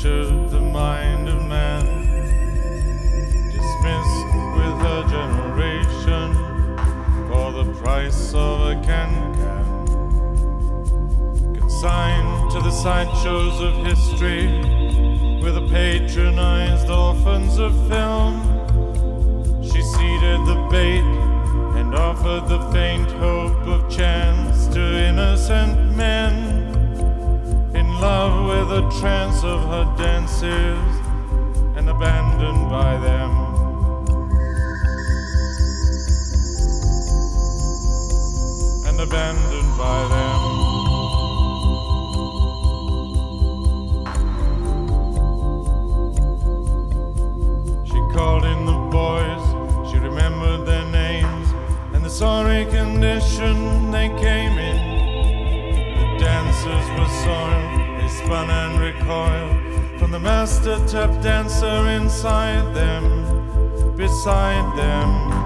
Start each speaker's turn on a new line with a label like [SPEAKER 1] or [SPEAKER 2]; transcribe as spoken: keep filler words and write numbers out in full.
[SPEAKER 1] tortured the mind of man, dismissed with her generation for the price of a can-can, consigned to the sideshows of history with the patronized orphans of film. She seeded the bait and offered the faint hope of chance to innocent men in love with the trance of her dances and abandoned by them. And abandoned by them. She called in the boys, she remembered their names and the sorry condition they came in. The dancers were soiled, they spun and recoiled from the master tap dancer inside them, beside them.